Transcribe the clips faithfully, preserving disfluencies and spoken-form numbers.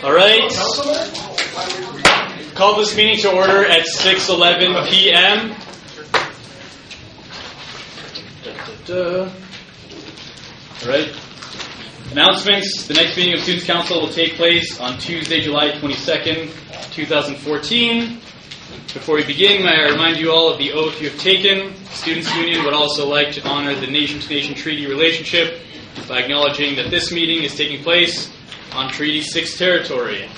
All right. Call this meeting to order at six eleven p.m. All right. Announcements. The next meeting of Students' Council will take place on Tuesday, July twenty-second, twenty fourteen. Before we begin, may I remind you all of the oath you have taken. Students' Union would also like to honor the nation-to-nation treaty relationship by acknowledging that this meeting is taking place on Treaty six territory.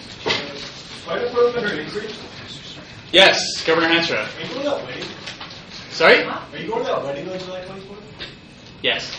Yes, Governor Hansra. Are you going to that wedding? Sorry? Are you going to that wedding on July twenty-fourth? Yes.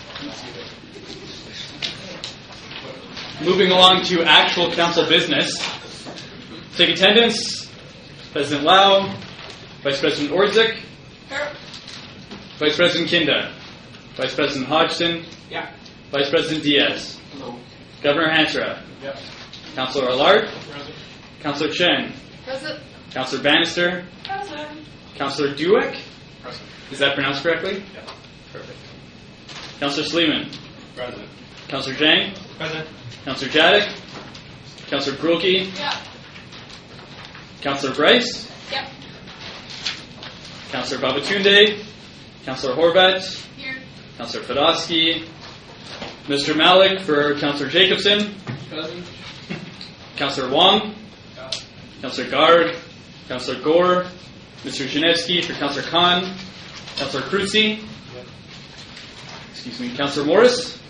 Moving along to actual council business. Take attendance. President Lau, Vice President Orzik, Here. Vice President Kinda, Vice President Hodgson, Yeah. Vice President Diaz, Hello. Governor Hansra, Yep. Councillor Allard, Present. Councillor Chen, Present. Councillor Bannister, Present. Councillor Dueck. Present. Is that pronounced correctly? Yeah. Perfect. Councillor Sleeman, Present. Councillor Zhang, Present. Councillor Jadek, Councillor Grulke, Yeah. Councillor Bryce, Yep. Councillor Babatunde, Councillor Horvat, Here. Councillor Fedosky, Mister Malik for Councillor Jacobson, Present. Councillor Wong, Yeah. Councillor Gard, Councillor Gore, Mister Janevsky for Councillor Khan, Councillor Krutzi, Yep. excuse me, Councillor Morris,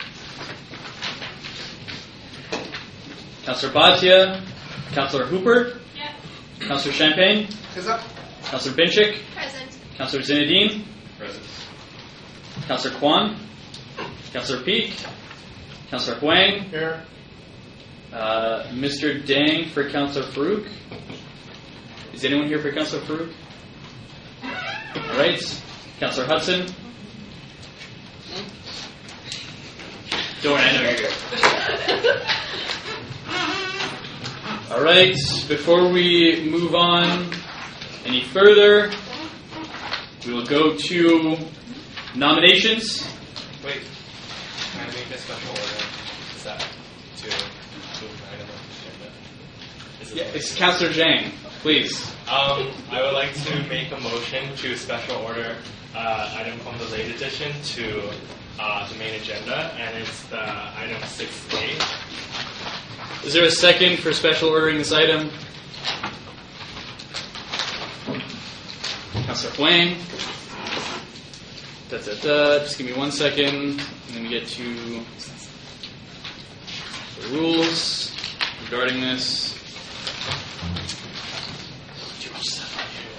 Councillor Bhatia, Councillor Hooper, Yeah. Councillor Champagne, Councillor Binchik, Present. Councillor Zinedine, Present. Councillor Kwan, Councillor Peak, Councillor Huang, Here. uh, Mister Dang for Councillor Farouk. Is anyone here for Councillor Farouk? All right. Councillor Hudson. Don't worry, I know you're here. All right. Before we move on any further, we will go to nominations. Wait, can I make a special order? Is that to move an item on the agenda? Is it Yeah, it's Councillor Zhang, please. Um, I would like to make a motion to special order uh, item from the late edition to uh, the main agenda, and it's the item six A. Is there a second for special ordering this item? Councillor Huang. Da, da, da. Just give me one second. I'm going to get to the rules regarding this. Too much stuff on here.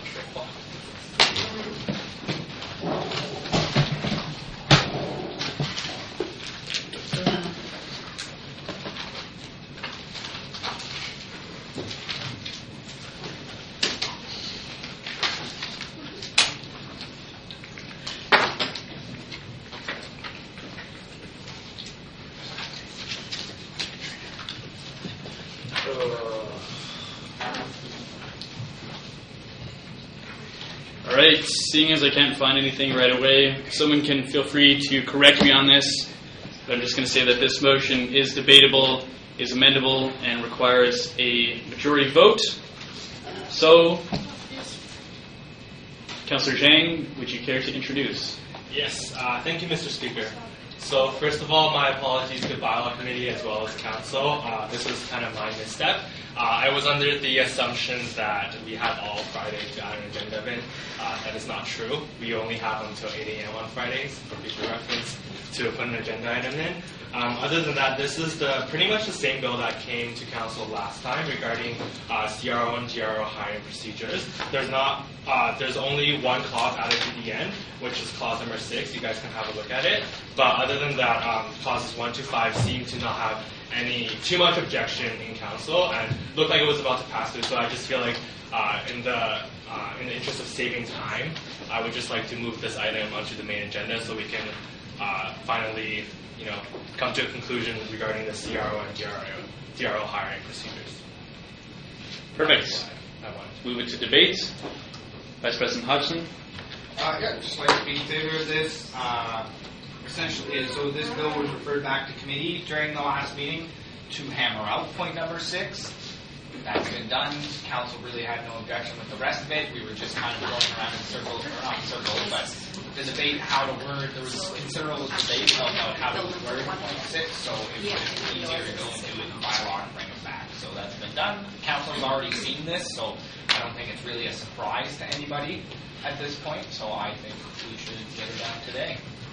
All right, seeing as I can't find anything right away, someone can feel free to correct me on this, but I'm just going to say that this motion is debatable, is amendable, and requires a majority vote. So, Councillor Zhang, would you care to introduce? Yes, uh, thank you, Mister Speaker. So first of all, my apologies to Bylaw Committee as well as Council. Uh, this was kind of my misstep. Uh, I was under the assumption that we had all Fridays to add an agenda event. Uh, that is not true. We only have until eight a.m. on Fridays, for future reference, to put an agenda item in. Um, other than that, this is the pretty much the same bill that came to Council last time regarding uh, C R O and G R O hiring procedures. There's not, uh, there's only one clause added to the end, which is clause number six. You guys can have a look at it. But other than that, um, clauses one to five seem to not have any too much objection in Council and looked like it was about to pass through. So I just feel like uh, in the uh, in the interest of saving time, I would just like to move this item onto the main agenda so we can uh, finally, you know, come to a conclusion regarding the C R O and D R O, D R O hiring procedures. Perfect. I want. Move it to debate. Vice President Hodgson. Uh, yeah, I'd just like to be in favor of this. Uh, essentially, so this bill was referred back to committee during the last meeting. to hammer out point number six. That's been done. Council really had no objection with the rest of it. We were just kind of going around in circles, or not in circles, but the debate how to word, there was considerable debate about how to word point six, so it was easier to go and do it in bylaw and bring it back. So that's been done. Council has already seen this, so I don't think it's really a surprise to anybody at this point, so I think we should get it done today.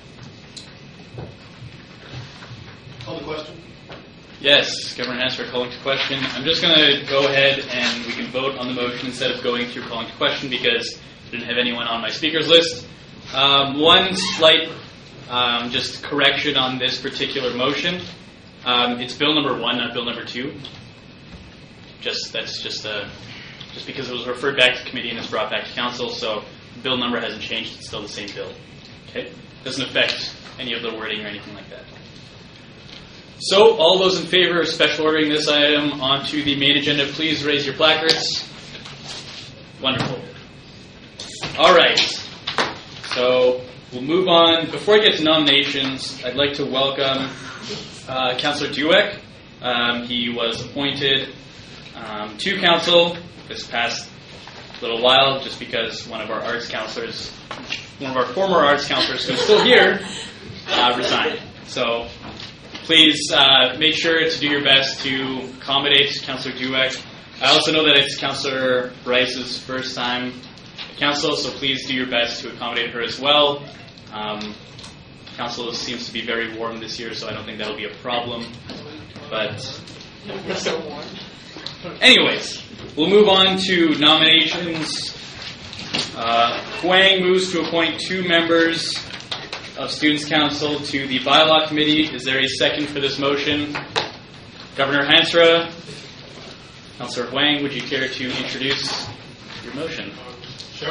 Call the question. Yes, Governor Hansford calling to question. I'm just going to go ahead and we can vote on the motion instead of going through calling to question because I didn't have anyone on my speakers list. Um, one slight um, just correction on this particular motion. Um, it's bill number one, not bill number two. Just that's just a just because it was referred back to committee and it's brought back to council, so the bill number hasn't changed. It's still the same bill. Okay, doesn't affect any of the wording or anything like that. So, all those in favor of special ordering this item onto the main agenda, please raise your placards. Wonderful. All right. So, we'll move on. Before I get to nominations, I'd like to welcome uh, Councillor Dueck. Um, he was appointed um, to council this past little while just because one of our arts councillors, one of our former arts councillors who's still here, uh, resigned. So, please uh, make sure to do your best to accommodate Councillor Dueck. I also know that it's Councillor Bryce's first time at council, so please do your best to accommodate her as well. Um, council seems to be very warm this year, so I don't think that'll be a problem. But We're so warm. anyways, we'll move on to nominations. Uh, Huang moves to appoint two members of Students' Council to the Bylaw Committee. Is there a second for this motion? Governor Hansra, Councillor Huang, would you care to introduce your motion? Sure.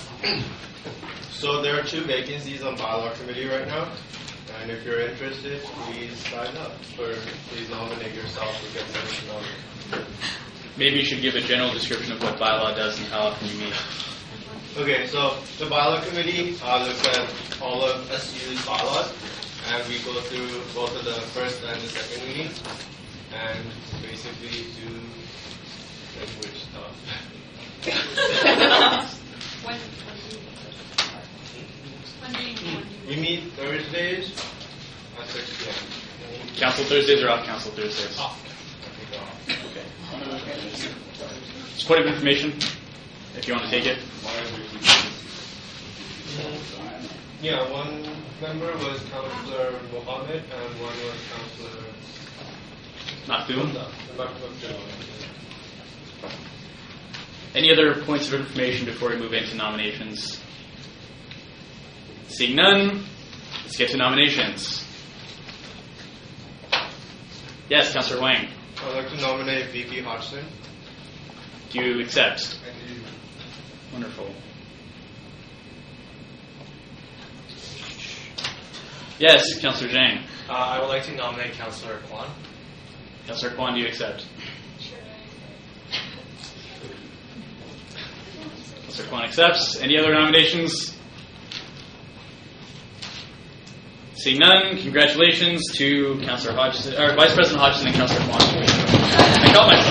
So there are two vacancies on bylaw committee right now, and if you're interested, please sign up. Or please nominate yourself or get someone to nominate. Maybe you should give a general description of what bylaw does and how often you meet. Okay, so the bylaw committee uh, looks at all of S U's bylaws, and we go through both of the first and the second meeting, and basically do language stuff. when, when do you, when do you, We meet Thursdays at six p.m. Council Thursdays or off Council Thursdays? Off. Okay. Just point of information, if you want to take it. Yeah, one member was Councillor Mohammed and one was Councillor Maktoum. Any other points of information before we move into nominations? Seeing none, let's get to nominations. Yes, Councillor Wang, I'd like to nominate V P Hodgson. do you accept? I do. Wonderful. Yes, Councillor Zhang. Uh, I would like to nominate Councillor Kwan. Councillor Kwan, do you accept? Councillor Kwan accepts. Any other nominations? Seeing none, congratulations to Councillor Hodgson, or Vice President Hodgson and Councillor Kwan. I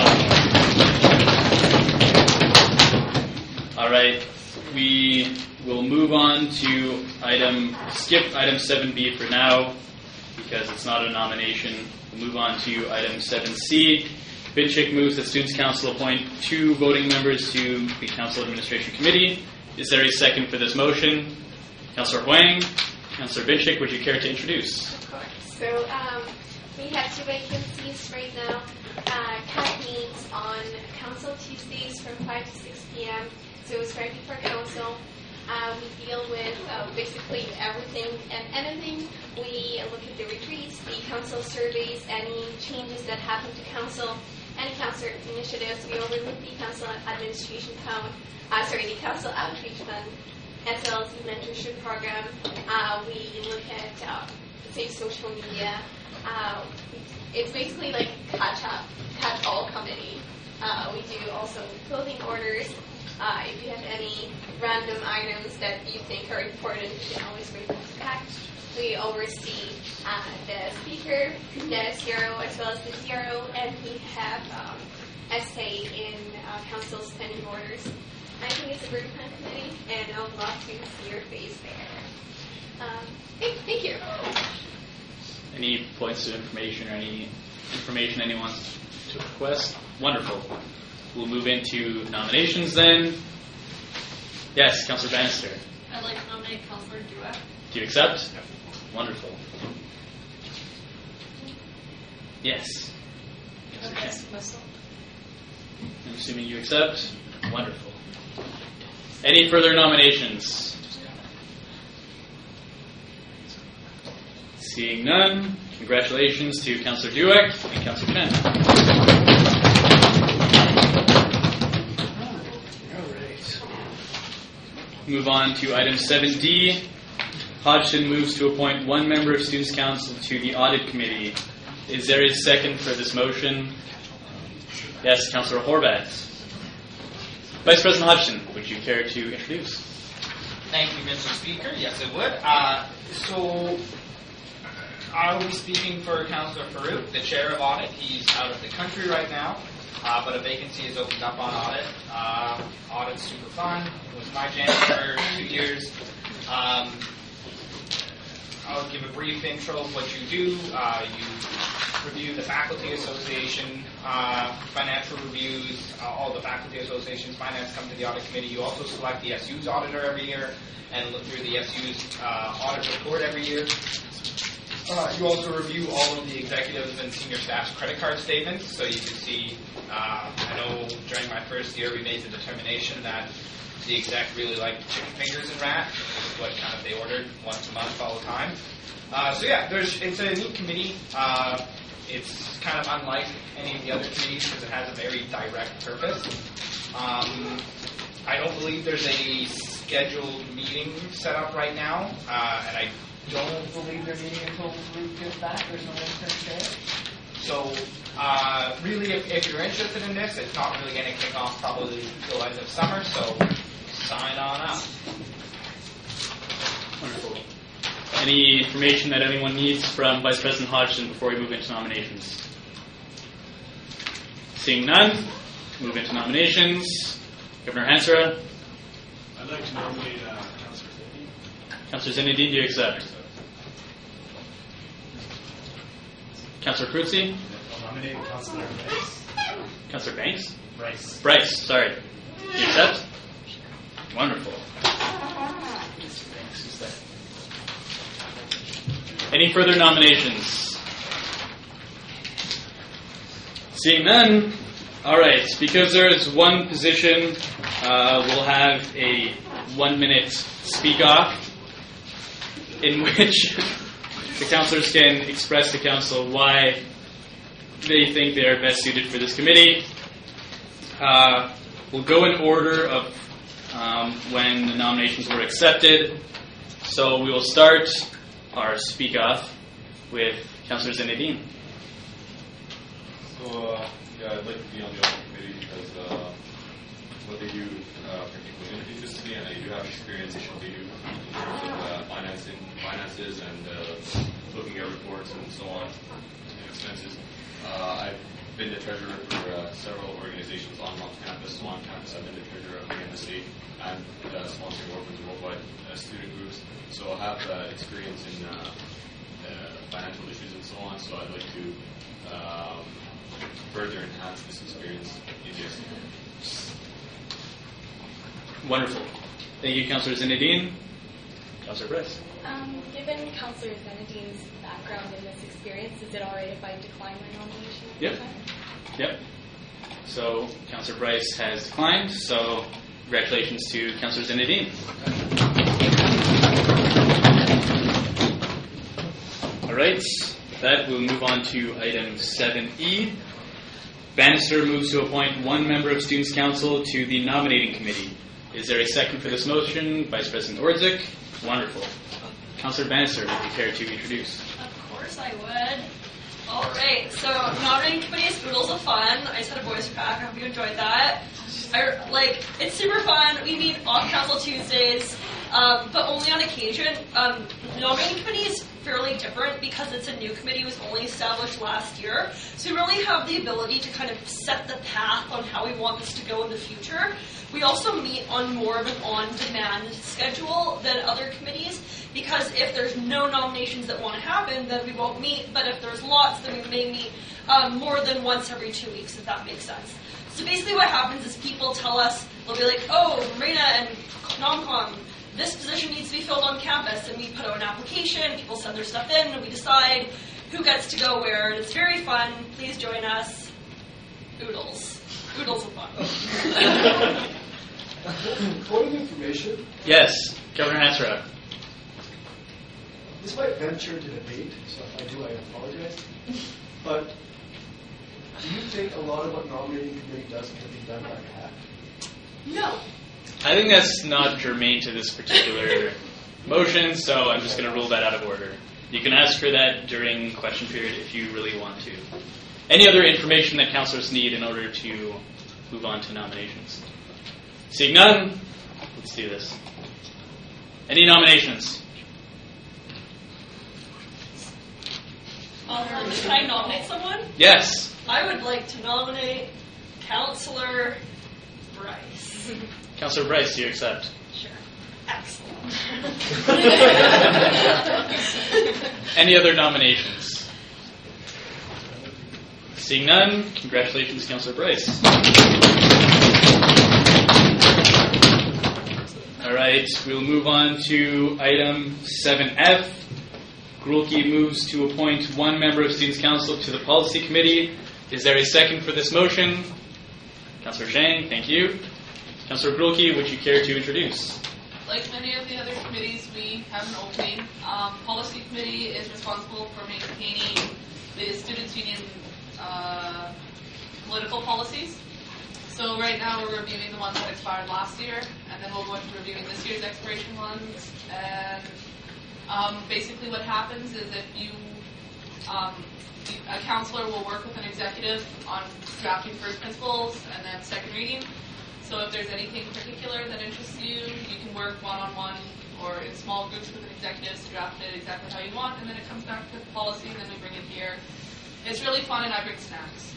got myself. All right, we will move on to item, skip item seven B for now because it's not a nomination. We'll move on to item seven C. Binchik moves that Students' Council appoint two voting members to the Council Administration Committee. Is there a second for this motion? Councillor Huang, Councillor Binchik, would you care to introduce? Of course. So um, we have two vacancies right now. Uh, CAT meets on Council Tuesdays from five to six p.m. So it's right before Council. Uh, we deal with uh, basically everything and anything. We look at the retreats, the council surveys, any changes that happen to council, any council initiatives. We overlook the council administration fund, uh, sorry, the council outreach fund, as well as the mentorship program. Uh, we look at, uh, say, social media. Uh, it's basically like catch-up, catch-all committee. Uh, we do also clothing orders. Uh, if you have any random items that you think are important, you can always bring them to PAC. We oversee uh, the speaker, the C R O, as well as the C R O, and we have um, a say in uh, council's spending orders. I think it's a very fun committee, and I would love to see your face there. Um, thank, thank you. Any points of information or any information anyone wants to request? Wonderful. We'll move into nominations then. Yes, Councillor Bannister. I'd like to nominate Councillor Dweck. Do you accept? Wonderful. Yes. Yes, myself. I'm assuming you accept? Wonderful. Any further nominations? Seeing none, congratulations to Councillor Dweck and Councillor Chen. All right. Move on to item seven D. Hodgson moves to appoint one member of Students' Council to the Audit Committee. Is there a second for this motion? Yes, Councillor Horvath. Vice President Hodgson, would you care to introduce? Thank you, Mister Speaker. Yes, it would. Uh, so, I will be speaking for Councillor Farouk, the chair of audit. He's out of the country right now, uh, but a vacancy has opened up on audit. Uh, audit's super fun. It was my jam for two years. Um, I'll give a brief intro of what you do. Uh, you review the Faculty Association uh, financial reviews. Uh, all the Faculty Association's finance come to the audit committee. You also select the S U's auditor every year and look through the S U's uh, audit report every year. Uh, you also review all of the executives and senior staff's credit card statements, so you can see, uh, I know during my first year we made the determination that the exec really liked chicken fingers and rat, which is what kind of they ordered once a month all the time. Uh, so yeah, there's, it's a neat committee. Uh, it's kind of unlike any of the other committees because it has a very direct purpose. Um, I don't believe there's a scheduled meeting set up right now, uh, and I don't believe they're meeting until Ruth gets back. There's no intern there. So, uh, really, if, if you're interested in this, it's not really going to kick off probably until end of summer, so sign on up. Wonderful. Any information that anyone needs from Vice President Hodgson before we move into nominations? Seeing none, move into nominations. Governor Hansara. I'd like to nominate uh, Councillor Zinni. Councillor Zinedine, do you accept? Councillor Krutzi? I'll nominate Councillor Bryce. Councillor Banks? Bryce. Bryce, sorry. Do you accept? Wonderful. Any further nominations? Seeing none, all right, because there is one position, uh, we'll have a one-minute speak-off in which the councillors can express to council why they think they are best suited for this committee. Uh, we'll go in order of um, when the nominations were accepted. So we will start our speak-off with Councillor Zinedine. So, uh, yeah, I'd like to be on the audit committee because uh, what they do uh, particularly interests me, and I do have experience in what they do in terms of uh, financing, finances and uh, looking at reports and so on, and expenses. Uh, I've been the treasurer for uh, several organizations on campus. So on campus, I've been the treasurer of the embassy and uh, sponsoring Orphans Worldwide uh, student groups. So I have uh, experience in uh, uh, financial issues and so on. So I'd like to um, further enhance this experience in the S U. Wonderful. Thank you, Councillor Zinedine. Councillor Bryce. Um, given Councillor Zinedine's background in this experience, is it all right if I decline my nomination? Yep. Yep. So Councillor Bryce has declined. So congratulations to Councillor Zinedine. All right. With that, we'll move on to item seven E. Bannister moves to appoint one member of Students' Council to the nominating committee. Is there a second for this motion? Vice President Ordzik. Wonderful. Councillor Bannister, would you care to introduce? Of course I would. All right, so nominating committee is oodles of fun. I just had a voice crack. I hope you enjoyed that. I, like, it's super fun. We meet on Council Tuesdays, um, but only on occasion. Um, the nominating committee is fairly different because it's a new committee. It was only established last year. So we really have the ability to kind of set the path on how we want this to go in the future. We also meet on more of an on-demand schedule than other committees, because if there's no nominations that want to happen, then we won't meet. But if there's lots, then we may meet um, more than once every two weeks, if that makes sense. So basically what happens is people tell us, they'll be like, oh, Marina and NomCom, this position needs to be filled on campus. And we put out an application, people send their stuff in, and we decide who gets to go where. And it's very fun. Please join us. Oodles. Oodles of fun. Point of information. Yes, Governor Hassraf. This might venture into debate, so if I do, I apologize. But do you think a lot of what nominating committee does can be done by hat? No. I think that's not germane to this particular motion, so I'm just going to rule that out of order. You can ask for that during question period if you really want to. Any other information that councillors need in order to move on to nominations? Seeing none, let's do this. Any nominations? Um, can I nominate someone? Yes. I would like to nominate Councillor Bryce. Councillor Bryce, do you accept? Sure. Excellent. Any other nominations? Seeing none, congratulations, Councillor Bryce. All right, we'll move on to item seven F. Grulke moves to appoint one member of Students' Council to the Policy Committee. Is there a second for this motion? Councillor Zhang, thank you. Councillor Grulke, would you care to introduce? Like many of the other committees, we have an opening. Um, Policy Committee is responsible for maintaining the Students' Union uh, political policies. So right now we're reviewing the ones that expired last year, and then we'll go into reviewing this year's expiration ones. And um, basically what happens is if you, um, a counselor will work with an executive on drafting first principles and then second reading. So if there's anything particular that interests you, you can work one-on-one or in small groups with an executive to draft it exactly how you want, and then it comes back to policy, and then we bring it here. It's really fun, and I bring snacks.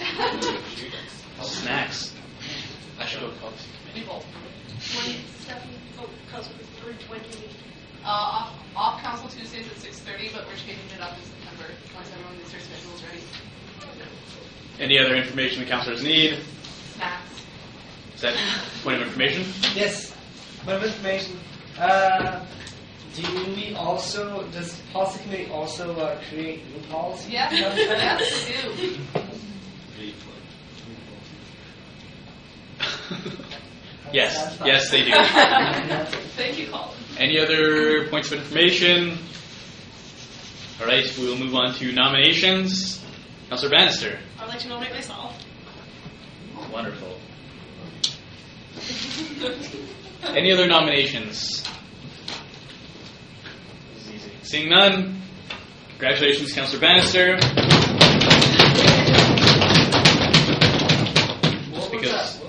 Snacks. I should go to Policy Committee. twenty-seven, oh, Council twenty. Uh, off, off Council Tuesdays at six thirty, but we're changing it up in September once everyone gets their schedules ready. Any other information the councillors need? Snacks. Is that point of information? Yes, point of information. Uh, do we also, does Policy Committee also uh, create new policies? Yeah, yes, we do. Yes, yes, they do. Thank you, Colin. Any other points of information? All right, we will move on to nominations. Councillor Bannister. I'd like to nominate myself. Wonderful. Any other nominations? This is easy. Seeing none, congratulations, Councillor Bannister. Just because,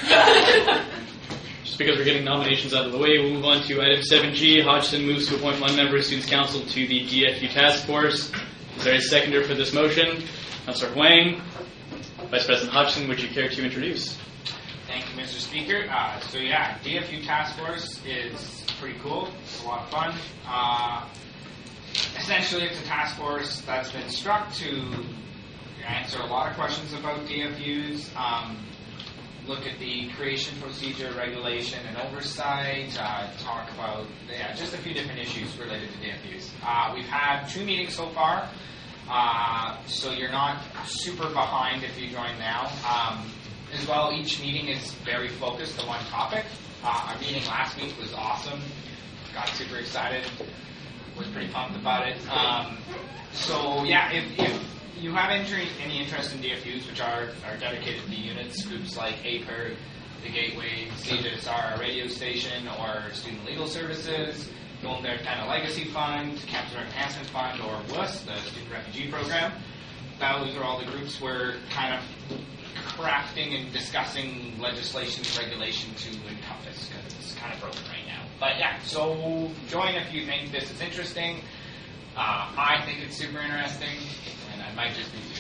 just because we're getting nominations out of the way, we'll move on to item seven G. Hodgson moves to appoint one member of Students' Council to the D F U Task Force. Is there a seconder for this motion? Councillor Huang. Vice President Hodgson, would you care to introduce? Thank you, Mister Speaker. Uh, so yeah, D F U Task Force is pretty cool. It's a lot of fun. Uh, essentially, it's a task force that's been struck to answer a lot of questions about D F Us, um, look at the creation procedure, regulation, and oversight, uh, talk about yeah, just a few different issues related to D F Us. Uh, we've had two meetings so far, uh, so you're not super behind if you join now. Um, As well, each meeting is very focused on one topic. Uh, our meeting last week was awesome. Got super excited. Was pretty pumped about it. Um, so yeah, if, if you have any, any interest in D F Us, which are, are dedicated to units, groups like A P E R, the Gateway, C J S R, our radio station, or Student Legal Services, Golden Bear Canada Legacy Fund, Campus Enhancement Fund, or W U S, the Student Refugee Program. Those are all the groups we're kind of crafting and discussing legislation, regulation to encompass, because it's kind of broken right now. But yeah, so join if you think this is interesting. Uh, I think it's super interesting, and I might just be weird.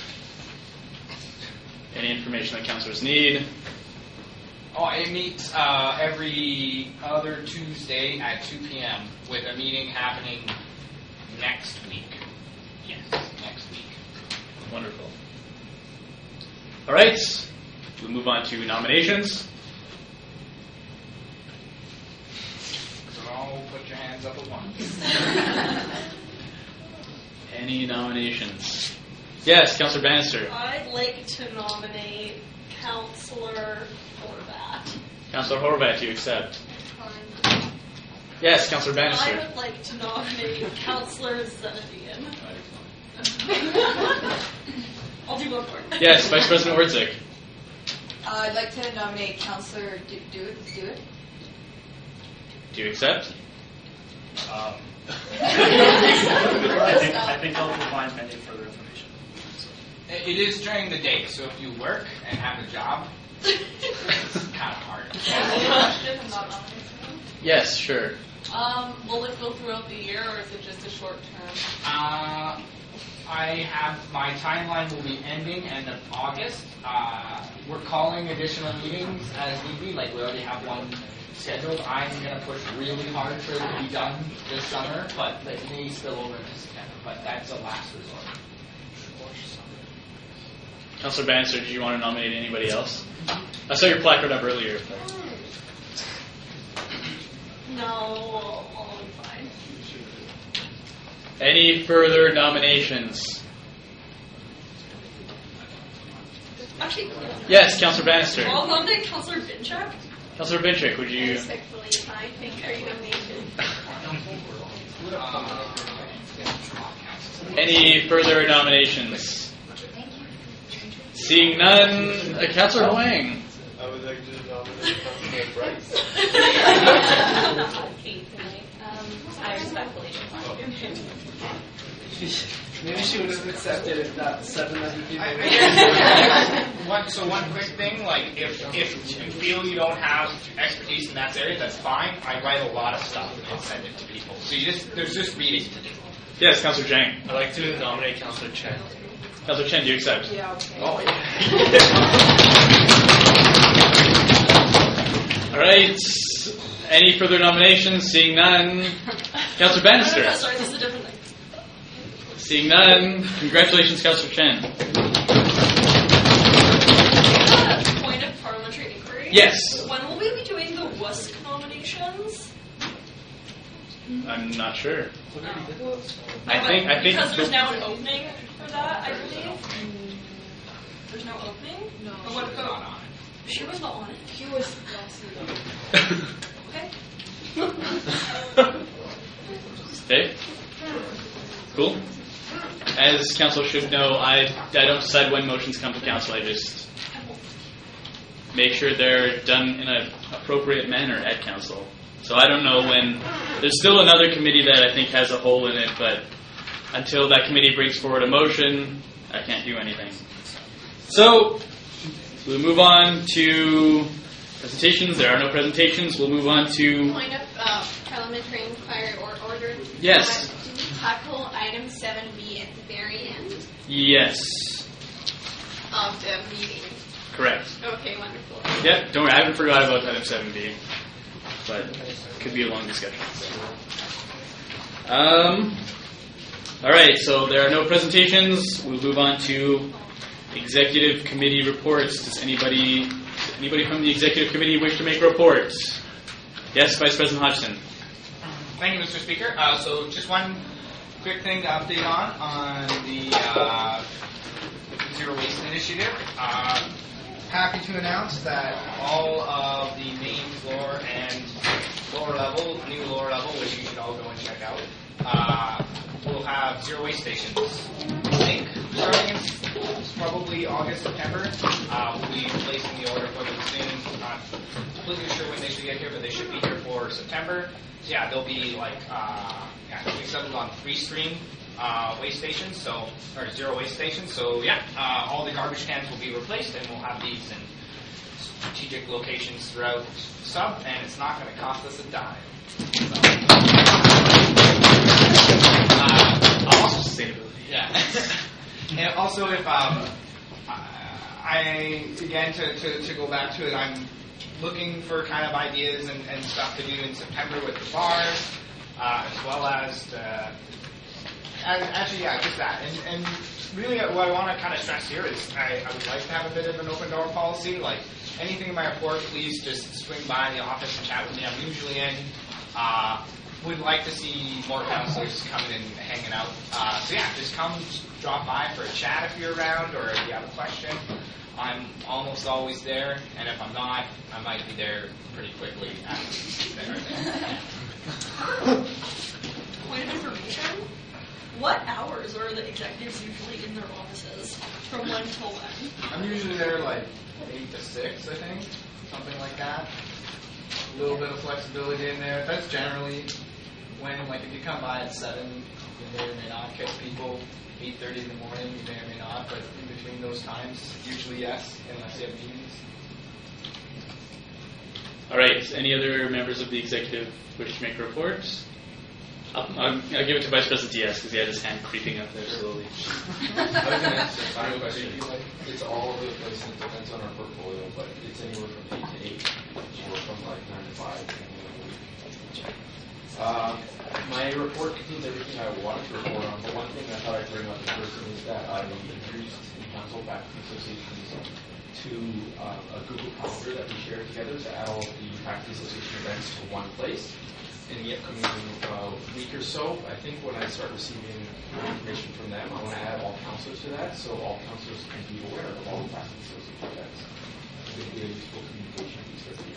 Any information that councillors need? Oh, it meets uh, every other Tuesday at two p.m. with a meeting happening next week. Yes, next week. Wonderful. All right, we'll move on to nominations. So all put your hands up at once. Any nominations? Yes, Councillor Bannister. I'd like to nominate Councillor Horvat. Councillor Horvat, do you accept? Yes, Councillor Bannister. I would like to nominate Councillor Zenadian. I'll do one more. Yes, Vice President Wurzik. Uh, I'd like to nominate Councillor Do Do it. Do it. Do you accept? Um, I think I think I'll decline pending further information. It it is during the day, so if you work and have a job, it's kind of hard. Yes, sure. Um, will it go throughout the year, or is it just a short term? Uh, I have my timeline will be ending end of August. Uh, we're calling additional meetings as need be. Like we already have one scheduled. I'm going to push really hard for it to be done this summer, but it may spill over into September. But that's a last resort. Councillor Bannister, did you want to nominate anybody else? I saw your placard up earlier. No, I'll, I'll be fine. Any further nominations? Actually, Yes, Councillor Bannister. I'll nominate Councillor Vinchak. Councillor Binchik, would you? Respectfully, I think our nomination. Any further nominations? Seeing none, uh, Councillor Huang. I would like to nominate Councilor Bryce. Um, I respectfully decline. Maybe she would have accepted if that seven other people. I, I guess, one, so one quick thing, like if if you feel you don't have expertise in that area, that's fine. I write a lot of stuff and send it to people. So you just there's just reading to do. Yes, Councillor Zhang. I'd like to nominate Councillor Chen. Councillor Chen, do you accept? Yeah, okay. Oh, yeah. All right. Any further nominations? Seeing none. Councillor Bannister. Oh, sorry, this is a different thing. Seeing none. Congratulations, Councillor Chen. Point of parliamentary inquiry. Yes. When will we be doing the W U S C nominations? I'm not sure. No. I think. I think. Because there's now an opening for that, I believe. There's no opening. No. Or what about? She was not on it. She was last Okay. Okay. Cool. As council should know, I, I don't decide when motions come to council. I just make sure they're done in an appropriate manner at council. So I don't know when. There's still another committee that I think has a hole in it, but until that committee brings forward a motion, I can't do anything. So we'll move on to presentations. There are no presentations. We'll move on to. Point of uh, parliamentary inquiry or order. Yes. Uh, do we tackle item seven B at the very end Yes. of the meeting? Correct. Okay, wonderful. Yep, don't worry, I haven't forgot about item seven B, but it could be a long discussion. Um, all right, so there are no presentations. We'll move on to executive committee reports. Does anybody anybody from the executive committee wish to make a report? Yes, Vice President Hodgson. Thank you, Mister Speaker. Uh, so just one quick thing to update on on the uh, Zero Waste Initiative. Uh, happy to announce that all of the main floor and lower level, new lower level, which you should all go and check out, uh, will have zero waste stations. I think starting in probably August, September. Uh, we'll be placing the order for them soon. Not completely sure when they should get here, but they should be here for September. So yeah, they'll be like, uh, yeah, they'll be settled on three stream uh, waste stations, so, or zero waste stations. So yeah, uh, all the garbage cans will be replaced, and we'll have these in strategic locations throughout Sub, and it's not going to cost us a dime. So, uh, Also sustainability. yeah. And also, if um, I again to, to, to go back to it, I'm looking for kind of ideas and, and stuff to do in September with the bars, uh, as well as the, and actually, yeah, just that. And, and really, what I want to kind of stress here is I, I would like to have a bit of an open door policy. Like anything in my report, please just swing by the office and chat with me. I'm usually in. Uh, would like to see more counselors coming and hanging out. Uh, so yeah, just come drop by for a chat if you're around, or if you have a question. I'm almost always there, and if I'm not, I might be there pretty quickly after there. Point of information, what hours are the executives usually in their offices? From when till when? I'm usually there like eight to six, I think, something like that. A little bit of flexibility in there. That's generally when, like, if you come by at seven, you may or may not catch people. eight thirty in the morning, you may or may not, but in between those times, usually yes, unless you have meetings. All right. Any other members of the executive wish to make reports? I'll, I'll, I'll give it to Vice President Diaz because he had his hand creeping up there slowly. I was going to answer a final question. It's all over the place and it depends on our portfolio, but it's anywhere from eight to eight or from like nine to five. Uh, my report contains everything I wanted to report on, but one thing I thought I'd bring up in person is that I introduced the council back to the associations to uh, a Google Calendar that we shared together to add all of the faculty association events to one place. In the upcoming uh, week or so, I think when I start receiving information from them, I want to add all counselors to that, so all counselors can be aware of all the faculty association events. It would be a useful communication piece for you.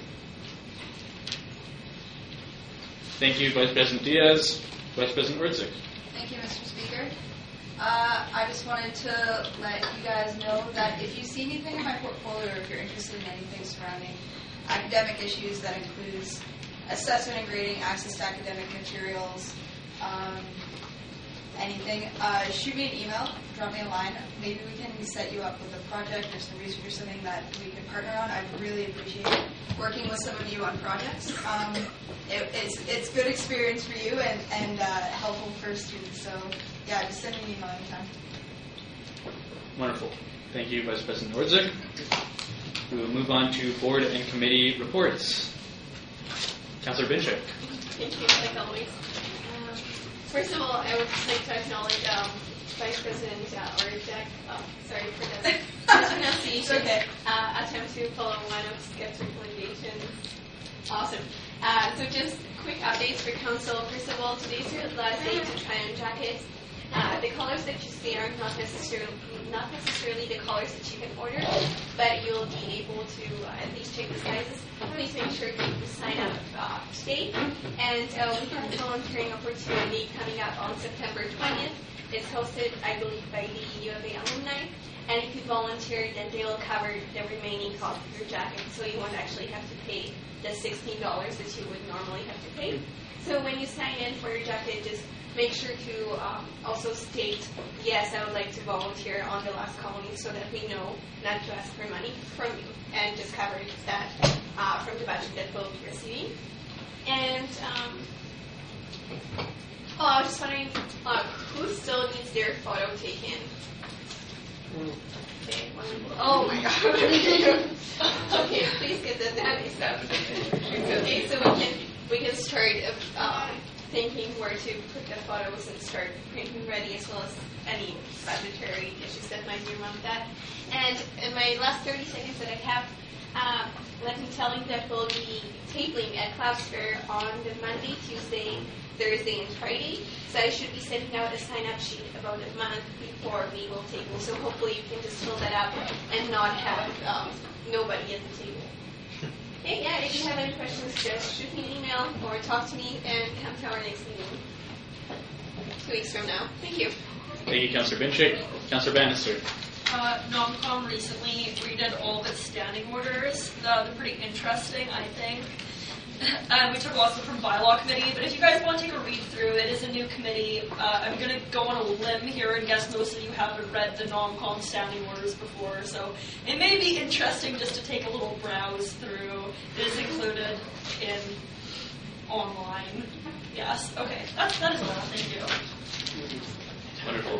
Thank you, Vice President Diaz. Vice President Rudzik. Thank you, Mister Speaker. Uh, I just wanted to let you guys know that if you see anything in my portfolio, or if you're interested in anything surrounding academic issues that includes assessment and grading, access to academic materials, um, anything, uh, shoot me an email, drop me a line. Maybe we can set you up with a project or some research or something that we can partner on. I'd really appreciate working with some of you on projects. Um, it, it's it's good experience for you and, and uh, helpful for students. So, yeah, just send me an email anytime. Wonderful. Thank you, Vice President Rudzik. We will move on to board and committee reports. Councillor Binchik. Thank you, like always. Um, first of all, I would just like to acknowledge um, Vice President uh, Orjak, oh, sorry for the pronunciation, Okay. uh, attempt to follow one of Skep's recommendations. Awesome. Uh, so just quick updates for council. First of all, today's your last day to try on jackets. Uh, the colors that you see are not necessarily not necessarily the colors that you can order, but you'll be able to uh, at least check the sizes. Please make sure that you sign up uh, today. And uh, we have a volunteering opportunity coming up on September twentieth. It's hosted, I believe, by the U of A alumni. And if you volunteer, then they will cover the remaining cost of your jacket, so you won't actually have to pay the sixteen dollars that you would normally have to pay. So when you sign in for your jacket, just make sure to um, also state, yes, I would like to volunteer on the last colony, so that we know not to ask for money from you, and just cover that uh, from the budget that we'll be receiving. And um, oh, I was just wondering, uh, who still needs their photo taken? Okay, one more. Oh my god. Okay, please get that down stuff. Okay, so we can we can start um, thinking where to put the photos and start printing ready, as well as any budgetary issues that might be around that. And in my last thirty seconds that I have, um, let me tell you that we'll be tabling at Clouds Fair on the Monday, Tuesday, Thursday, and Friday. So I should be sending out a sign-up sheet about a month before we will table. So hopefully you can just fill that up and not have um, nobody at the table. Okay, yeah, if you have any questions, just shoot me an email or talk to me and come to our next meeting two weeks from now. Thank you. Thank you, Councillor Binchik. Councillor Bannister. Uh, NOMCOM recently redid all of its standing orders. Uh, they're pretty interesting, I think. Um, we took lots of them from bylaw committee, but if you guys want to take a read through, it is a new committee. Uh, I'm going to go on a limb here and guess most of you haven't read the NOMCOM standing orders before, so it may be interesting just to take a little browse through. It is included in online. Yes, okay, that's, that is all. Thank you. Wonderful.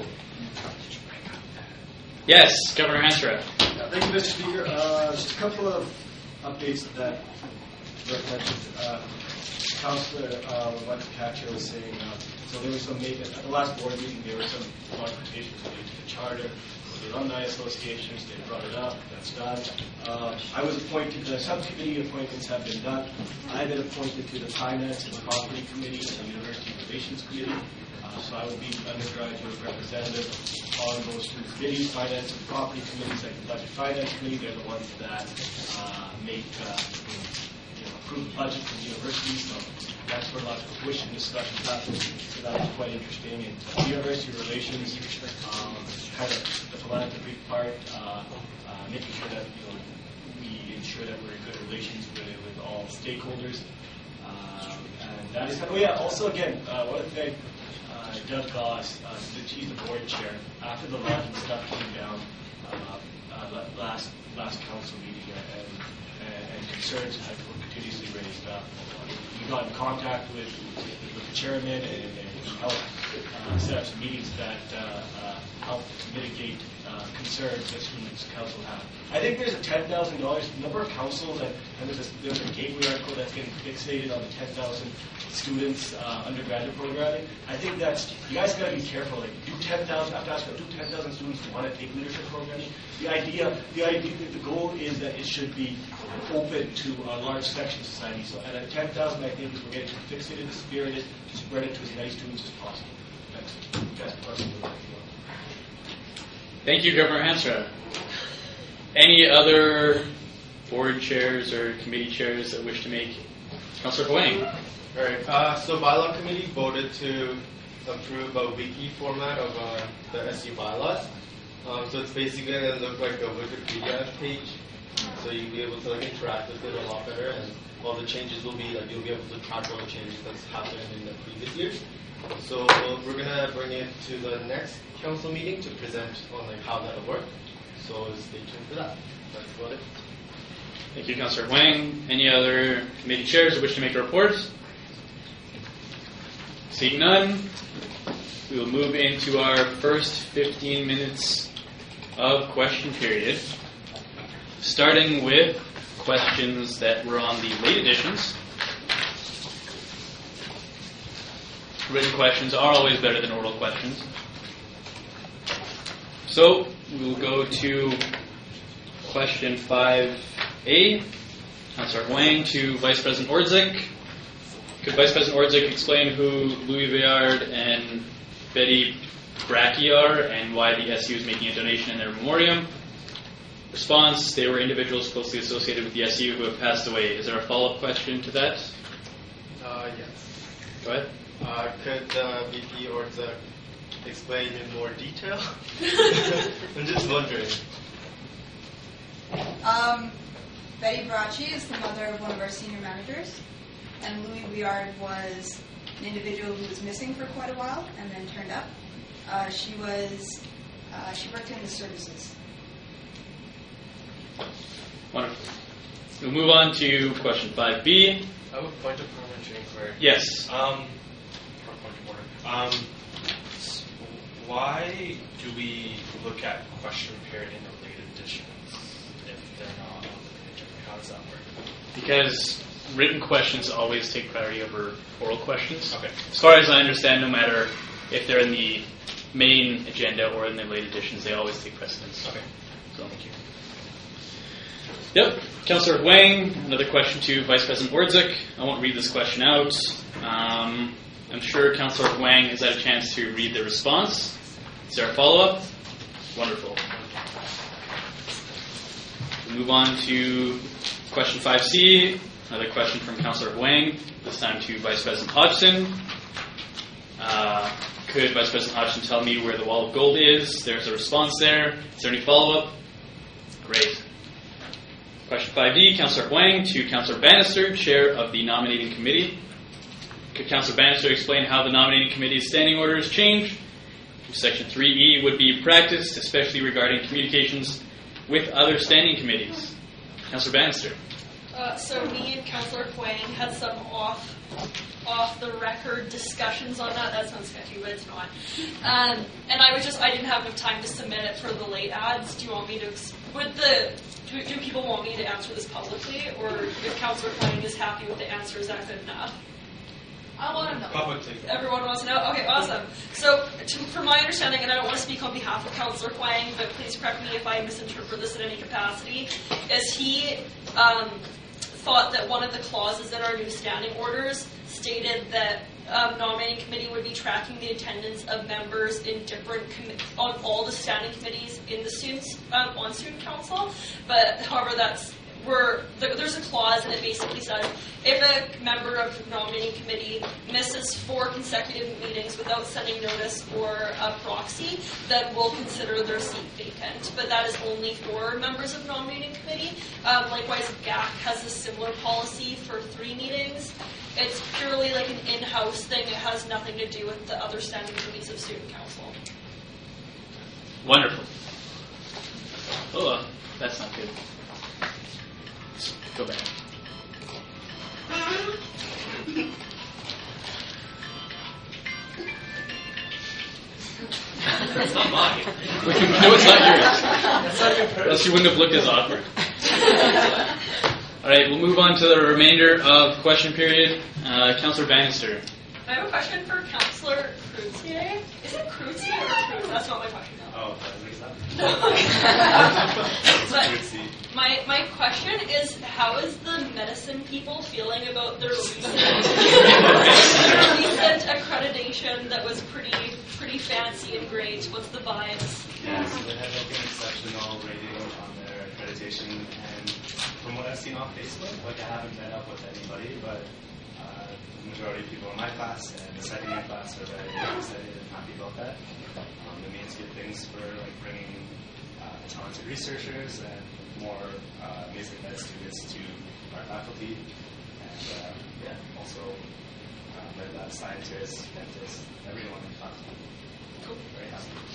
Yes, Governor Hansra. Yeah, thank you, Mister Speaker. Uh, just a couple of updates that Rick mentioned. Uh, Councillor uh, Wetcatcher was saying, uh, so there was some, maybe, at the last board meeting, there were some modifications related to the charter, the alumni associations, they brought it up, that's done. Uh, I was appointed, the subcommittee appointments have been done. I've been appointed to the Finance and Property Committee and the University Relations Committee. Uh, so I will be the undergraduate representative on those two committees, Finance and Property Committees, like the Budget Finance Committee. They're the ones that uh, make, uh, you know, approve the budget for the university. So that's where lots of tuition discussions happen. So that was quite interesting. And uh, university relations, um, kind of the philanthropy part, uh, uh, making sure that, you know, we ensure that we're in good relations with, with all stakeholders. Uh, and that is, oh yeah, also again, uh, one of the things, Uh, Doug Goss, uh, he's the board chair. After the lodging stuff came down uh, uh, last last council meeting, uh, and, and, and concerns had continuously raised up, we got in contact with, with, with the chairman and, and he helped uh, set up some meetings that uh, uh, help mitigate uh, concerns that students council have. I think there's a ten thousand dollars number of councils, and, and there's, a, there's a Gateway article that's getting fixated on the ten thousand students uh, undergraduate programming. I think that's, you guys got to be careful. Like, do ten thousand, I have to ask, do ten thousand students want to take leadership programming? The idea, the idea, the goal is that it should be open to a large section of society. So, and at ten thousand, I think is we're getting too fixated. The spirit is to spread it to as many students as possible. Thanks. That's the question. Thank you, Governor Hansra. Any other board chairs or committee chairs that wish to make? Councillor Huang. All right. Uh, so bylaw committee voted to approve a wiki format of uh, the S U bylaws. Um, so it's basically going to look like a Wikipedia page. So you'll be able to like interact with it a lot better, and all the changes will be like you'll be able to track all the changes that's happened in the previous years. So we're going to bring it to the next council meeting to present on like how that'll work. So stay tuned for that. That's about it. Thank you, Councillor Huang. Any other committee chairs who wish to make a report? Seeing none, we will move into our first fifteen minutes of question period, starting with questions that were on the late editions. Written questions are always better than oral questions. So we will go to question five A. Councillor Huang to Vice President Ordzik. Could Vice President Ordzik explain who Louis Villard and Betty Brackey are and why the S U is making a donation in their memoriam? Response: they were individuals closely associated with the S U who have passed away. Is there a follow-up question to that? Uh, yes. Go ahead. Uh, could uh, V P Ordzik explain in more detail? I'm just wondering. Um, Betty Bracci is the mother of one of our senior managers, and Louis Viard was an individual who was missing for quite a while and then turned up. Uh, she was, uh, she worked in the services. Wonderful. We'll move on to question five B. I have a point of parliamentary inquiry. Yes. Um, or point of order. Um, why do we look at question period in the late editions if they're not on the page? How does that work? Because written questions always take priority over oral questions. Okay. As far as I understand, no matter if they're in the main agenda or in the late editions, they always take precedence. Okay. So, thank you. Yep. Councillor Huang, another question to Vice President Ordzik. I won't read this question out. Um, I'm sure Councillor Huang has had a chance to read the response. Is there a follow-up? Wonderful. We'll move on to question five C. Another question from Councillor Huang, this time to Vice President Hodgson. Uh, Could Vice President Hodgson tell me where the wall of gold is? There's a response there. Is there any follow-up? Great. Question five D, Councillor Huang to Councillor Bannister, Chair of the Nominating Committee. Could Councillor Bannister explain how the Nominating Committee's standing orders change? Section three E would be practiced, especially regarding communications with other standing committees. Councillor Bannister. Uh, so me and Councillor Huang had some off off the record discussions on that. That sounds sketchy, but it's not. Um, and I was just I didn't have enough time to submit it for the late ads. Do you want me to? Would the do, do people want me to answer this publicly, or if Councillor Huang is happy with the answer, is that good enough? I want to know. Publicly. Everyone wants to know? Okay, awesome. So, to, from my understanding, and I don't want to speak on behalf of Councillor Huang, but please correct me if I misinterpret this in any capacity, is he um, thought that one of the clauses in our new standing orders stated that um, nominating committee would be tracking the attendance of members in different commi- on all the standing committees in the students um, on student council. But however, that's where there's a clause and it basically says if a member of the nominating committee misses four consecutive meetings without sending notice or a proxy, then we'll consider their seat vacant. But that is only for members of the nominating committee. Um, likewise, G A C has a similar policy for three meetings. It's purely like an in-house thing. It has nothing to do with the other standing committees of student council. Wonderful. Oh, uh, that's not good. Go back. That's not mine. No, it's not yours. That's not your purse. Else you wouldn't have looked as awkward. All right, we'll move on to the remainder of question period. Uh, Councillor Bannister. I have a question for Councillor Cruzier. Is it Cruzier or Cruz? That's not my question. Oh, that makes sense. But my my question is, how is the medicine people feeling about their recent, their recent accreditation that was pretty pretty fancy and great? What's the vibes? Yeah, so they had like an exceptional rating on their accreditation, and from what I've seen on Facebook, like I haven't met up with anybody, but uh, the majority of people in my class and the second year class are very excited and happy about that. Um, it means good things for like bringing uh, talented researchers and more uh, amazing med students to our faculty, and uh, yeah, also uh, med lab scientists, dentists, everyone in faculty. Cool. Very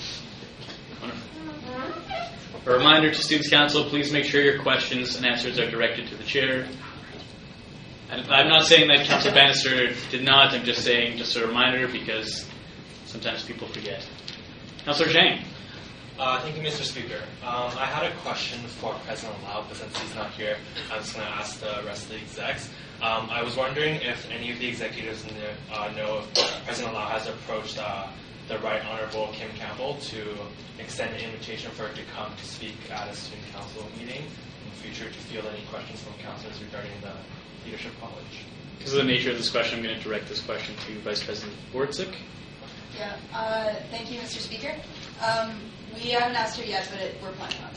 happy. A reminder to Students' Council, please make sure your questions and answers are directed to the chair. And I'm not saying that Councillor Bannister did not, I'm just saying, just a reminder, because sometimes people forget. Councillor Zhang. Uh, thank you, Mister Speaker. Um, I had a question for President Lau, but since he's not here, I'm just going to ask the rest of the execs. Um, I was wondering if any of the executives in there, uh, know if President Lau has approached uh, the Right Honourable Kim Campbell to extend an invitation for her to come to speak at a student council meeting in the future to field any questions from councillors regarding the Leadership College. Because of the nature of this question, I'm going to direct this question to Vice President Bortzik. Yeah, uh, thank you, Mister Speaker. Um, we haven't asked her yet, but it, we're planning on it.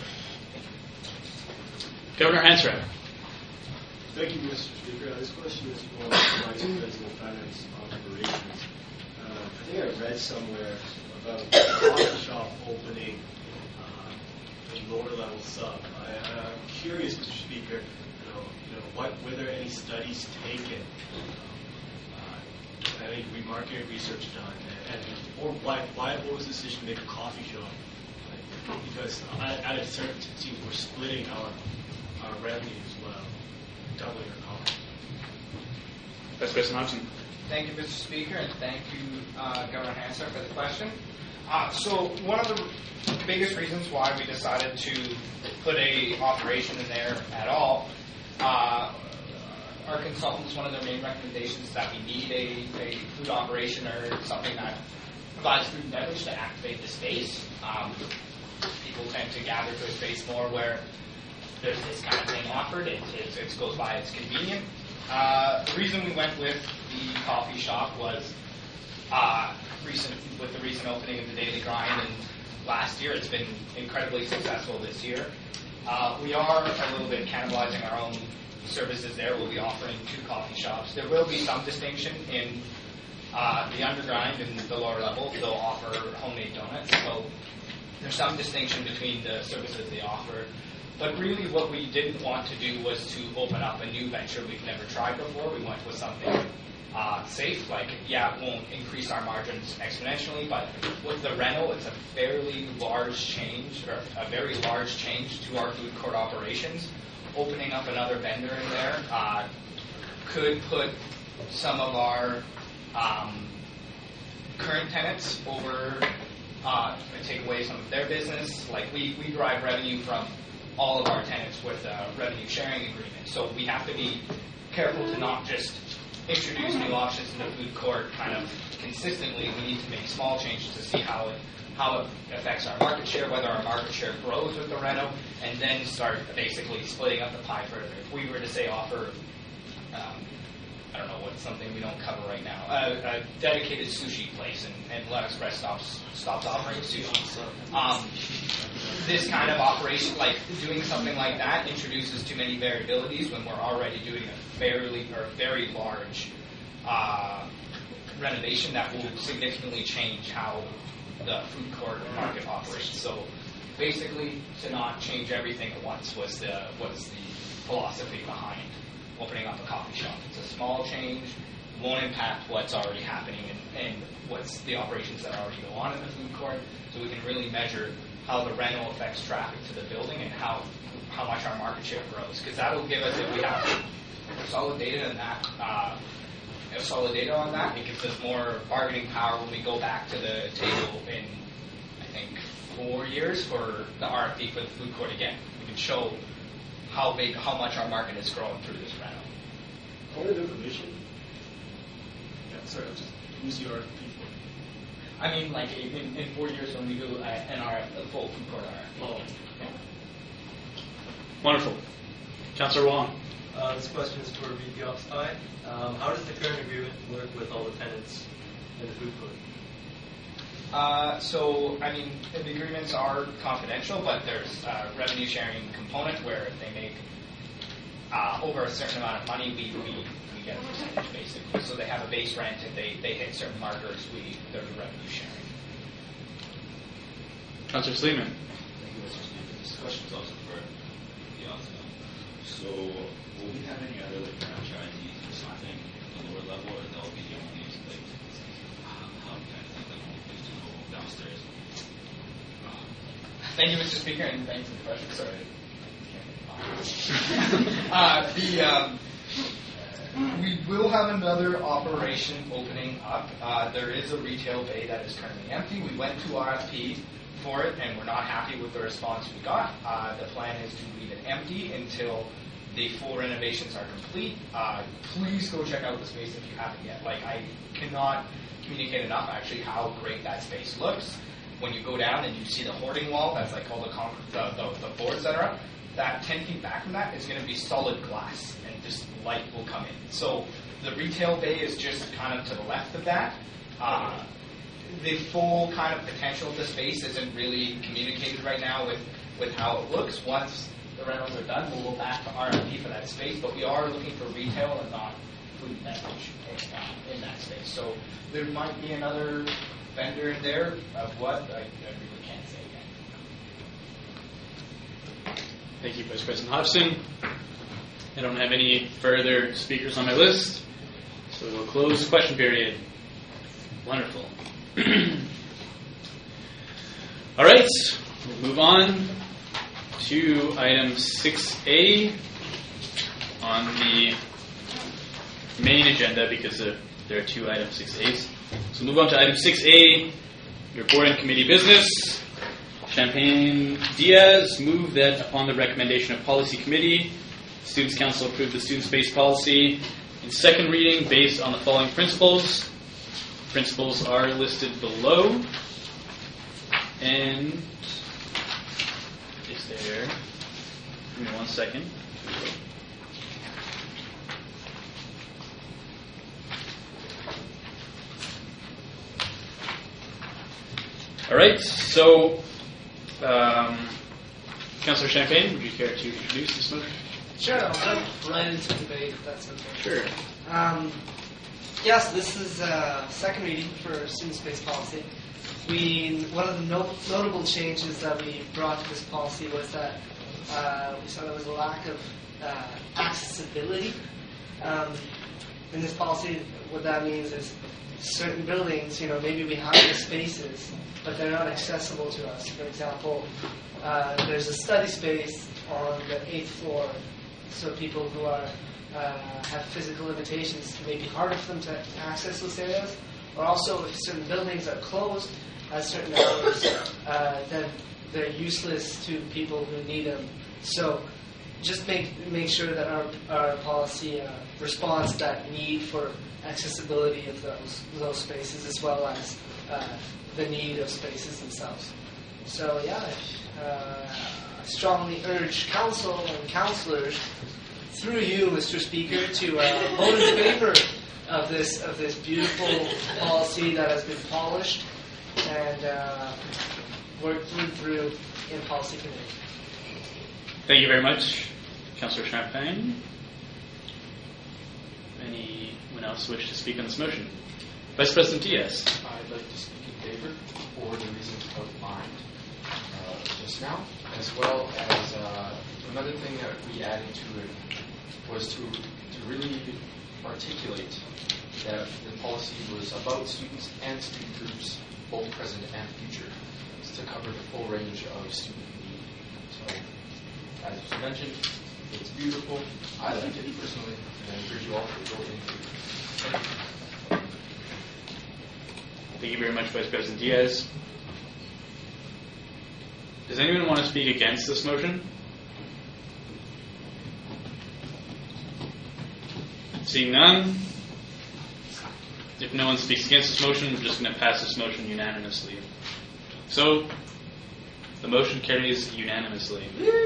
Governor Hansrad. Thank you, Mister Speaker. Uh, this question is for Vice President of Finance Operations. Uh, I think I read somewhere about a coffee shop opening uh, in lower level sub. I, I'm curious, Mister Speaker, you know, you know, what were there any studies taken, uh, any market research done, and, and or why why what was the decision to make a coffee shop? Like, because at, at a certain seems we're splitting our our revenue as well, doubling our cost. Vice President Hodgson. Thank you, Mister Speaker, and thank you, uh, Governor Hansard, for the question. Uh, so one of the biggest reasons why we decided to put a operation in there at all, uh, our consultants, one of their main recommendations is that we need a, a food operation or something that provides food and beverage to activate the space. Um, people tend to gather to a space more where there's this kind of thing offered. It, it, it goes by, it's convenient. Uh, the reason we went with the coffee shop was uh, recent with the recent opening of the Daily Grind, and last year it's been incredibly successful this year. Uh, we are a little bit cannibalizing our own services there. We'll be offering two coffee shops. There will be some distinction in Uh, the undergrind and the lower level, they'll offer homemade donuts. So there's some distinction between the services they offer. But really what we didn't want to do was to open up a new venture we've never tried before. We went with something uh, safe. Like, yeah, it won't increase our margins exponentially, but with the rental, it's a fairly large change, or a very large change to our food court operations. Opening up another vendor in there uh, could put some of our um, current tenants over, uh, take away some of their business. Like, we, we derive revenue from all of our tenants with a revenue sharing agreement. So we have to be careful to not just introduce new options in the food court kind of consistently. We need to make small changes to see how it how it affects our market share, whether our market share grows with the reno, and then start basically splitting up the pie further. If we were to say offer, um, I don't know, what's something we don't cover right now, a, a dedicated sushi place, and, and Let Express stops stops offering sushi. Um, this kind of operation, like doing something like that, introduces too many variabilities when we're already doing a fairly or very large uh, renovation that will significantly change how the food court market operates. So basically, to not change everything at once was the was the philosophy behind opening up a coffee shop. It's a small change, won't impact what's already happening and, and what's the operations that already go on in the food court. So we can really measure how the rental affects traffic to the building and how how much our market share grows. Because that will give us, if we have solid data on that, uh, solid data on that, it gives us more bargaining power when we go back to the table in, I think, four years for the R F P for the food court again. We can show how big, how much our market is growing through this rental. Point of information. Yeah, sorry, I'll just use the R F P. I mean, like in, in four years when we do uh, an R F P, a full food court R F P. Oh. Yeah. Wonderful. Councillor Wong. Uh, this question is for V P Ops Ty. Um, how does the current agreement work with all the tenants in the food court? Uh, so, I mean, the agreements are confidential, but there's a revenue sharing component where if they make uh, over a certain amount of money, we, we, we get a percentage, basically. So they have a base rent. If they, they hit certain markers, we there's a revenue sharing. Councillor Sleeman. Thank you, Mister Speaker. This question is also for the outcome. So, will we have any other like franchisees or something at the lower level, or they'll be the only like how how kind of thing like only place to go downstairs? Thank you, Mister Speaker, and thanks for the question. Sorry. uh, the um, we will have another operation opening up. Uh, there is a retail bay that is currently empty. We went to R F P for it, and we're not happy with the response we got. Uh, the plan is to leave it empty until the full renovations are complete. Uh, please go check out the space if you haven't yet. Like, I cannot communicate enough actually how great that space looks. When you go down and you see the hoarding wall, that's like all the concrete, the, the, the boards that are up, that ten feet back from that is going to be solid glass, and just light will come in. So the retail bay is just kind of to the left of that. Uh, the full kind of potential of the space isn't really communicated right now with, with how it looks. Once the rentals are done, we'll go back to R F P for that space, but we are looking for retail and not food and beverage uh, in that space. So there might be another vendor in there of what, I, I really can't say yet. Thank you, Vice President Hodgson. I don't have any further speakers on my list, so we'll close question period. Wonderful. All right, we'll move on to item six A on the main agenda because uh, there are two items six A's. So move on to item six A, your board and committee business. Champagne Diaz move that upon the recommendation of policy committee, Students' Council approve the student-based policy in second reading based on the following principles. Principles are listed below. And is there, give me one second. All right, so um, Councillor Champagne, would you care to introduce this motion? Sure, I'll jump right into the debate if that's okay. Sure. Um, Yes, this is uh, second reading for student space policy. We one of the no, notable changes that we brought to this policy was that uh, we saw there was a lack of uh, accessibility. Um, in this policy, what that means is certain buildings, you know, maybe we have the spaces, but they're not accessible to us. For example, uh, there's a study space on the eighth floor, so people who are uh, have physical limitations, it may be harder for them to access those areas. Or also, if certain buildings are closed at certain hours, uh, then they're useless to people who need them. So just make make sure that our, our policy uh, responds to that need for accessibility of those those spaces, as well as uh, the need of spaces themselves. So yeah, uh, I strongly urge council and councillors, through you, Mister Speaker, to uh, vote in favor of this of this beautiful policy that has been polished and uh, worked through through in policy committee. Thank you very much, Councillor Champagne. Anyone else wish to speak on this motion? Vice President Diaz. I'd like to speak in favor for the reasons outlined uh, just now, as well as uh, another thing that we added to it was to, to really articulate that the policy was about students and student groups, both present and future, to cover the full range of student need. So, as was mentioned, it's beautiful. I like it personally, and I encourage you all to vote in favor. Thank you very much, Vice President Diaz. Does anyone want to speak against this motion? Seeing none, if no one speaks against this motion, we're just going to pass this motion unanimously. So, the motion carries unanimously.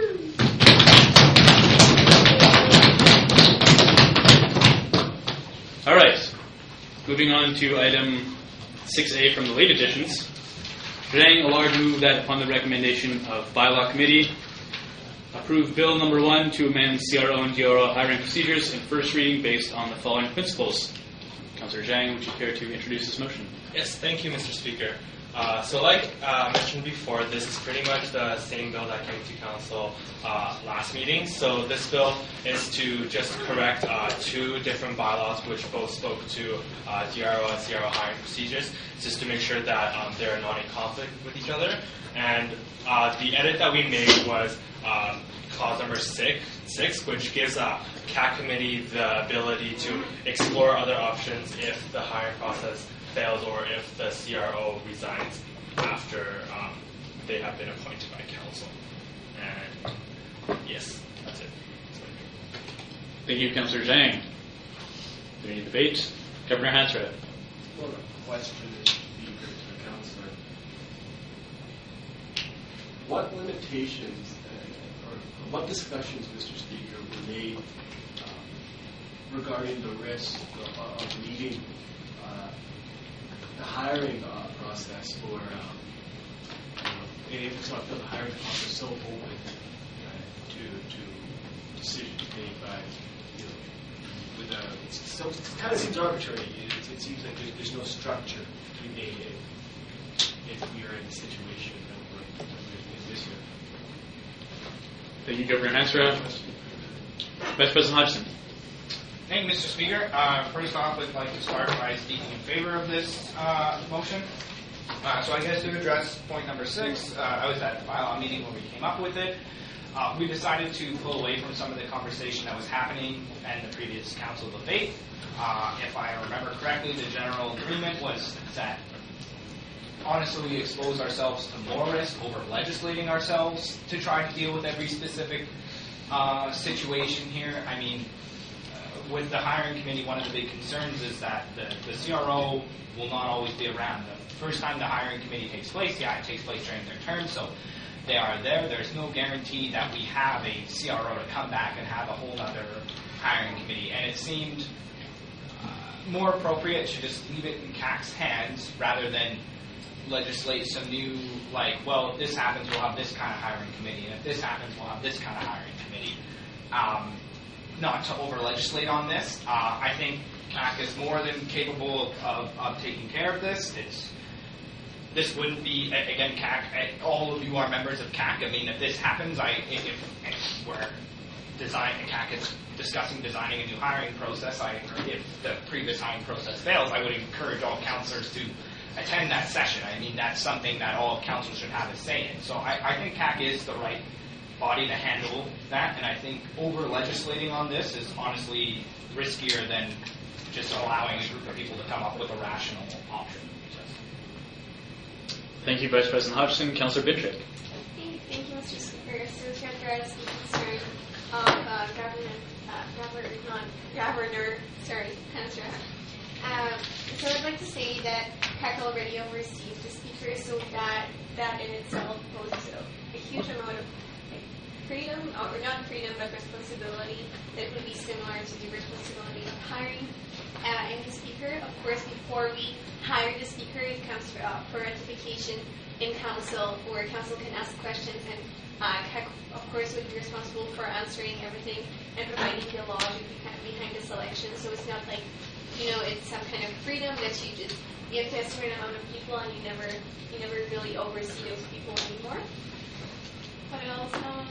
All right, moving on to item six A from the late additions. Zhang Allard move that upon the recommendation of Bylaw Committee, approve Bill number one to amend C R O and D R O hiring procedures in first reading based on the following principles. Councillor Zhang, would you care to introduce this motion? Yes, thank you, Mister Speaker. Uh, so like uh, mentioned before, this is pretty much the same bill that came to council uh, last meeting. So this bill is to just correct uh, two different bylaws which both spoke to uh, D R O and C R O hiring procedures, just to make sure that um, they are not in conflict with each other. And uh, the edit that we made was um, clause number six, six, which gives a C A C committee the ability to explore other options if the hiring process fails or if the C R O resigns after um, they have been appointed by council. And yes, that's it. Thank you, Councillor Zhang. Is there any debate? Governor Hansrad. Well, the question is, Speaker, to the councillor. What limitations uh, or what discussions, Mister Speaker, were made um, regarding the risk of, of meeting uh, the hiring uh, process, or um, you know, if it's not the hiring process so open uh, to to decisions made by, you know, with a, it's, so it kind of seems arbitrary. It, it, it seems like there's, there's no structure to be made if, if we are in the situation that we're, that we're in this year. Thank you, Governor Hansrad. Vice President Hodgson. Thank you, Mister Speaker. Uh, first off, I'd like to start by speaking in favor of this uh, motion. Uh, so I guess to address point number six, uh, I was at the bylaw meeting when we came up with it. Uh, we decided to pull away from some of the conversation that was happening in the previous council debate. Uh, if I remember correctly, the general agreement was that honestly we expose ourselves to more risk over legislating ourselves to try to deal with every specific uh, situation here. I mean, with the hiring committee, one of the big concerns is that the, the C R O will not always be around. The first time the hiring committee takes place, yeah, it takes place during their term, so they are there. There's no guarantee that we have a C R O to come back and have a whole other hiring committee. And it seemed uh, more appropriate to just leave it in C A C's hands rather than legislate some new, like, well, if this happens, we'll have this kind of hiring committee, and if this happens, we'll have this kind of hiring committee. Um, not to over-legislate on this. Uh, I think C A C is more than capable of, of taking care of this. It's This wouldn't be, a- again, C A C, all of you are members of C A C. I mean, if this happens, I, if, if we're design, C A C is discussing designing a new hiring process, I, if the previous hiring process fails, I would encourage all counselors to attend that session. I mean, that's something that all councils should have a say in. So I, I think C A C is the right body to handle that, and I think over legislating on this is honestly riskier than just allowing a group of people to come up with a rational option. Thank you, Vice President Hodgson. Councillor Bintrick. Thank you, Mister Speaker. So to address the concern of uh, governor, uh, governor, not governor, sorry, Councillor. Um, so I'd like to say that C A C already oversees the speaker, so that that in itself poses a, a huge amount of like, freedom, or not freedom, but responsibility that would be similar to the responsibility of hiring uh, in the speaker. Of course, before we hire the speaker, it comes for, uh, for ratification in council, where council can ask questions, and uh, C A C, of course, would be responsible for answering everything and providing the logic behind the selection. So it's not like, you know, it's some kind of freedom that you just give to a certain amount of people, and you never, you never really oversee those people anymore. What else? Um,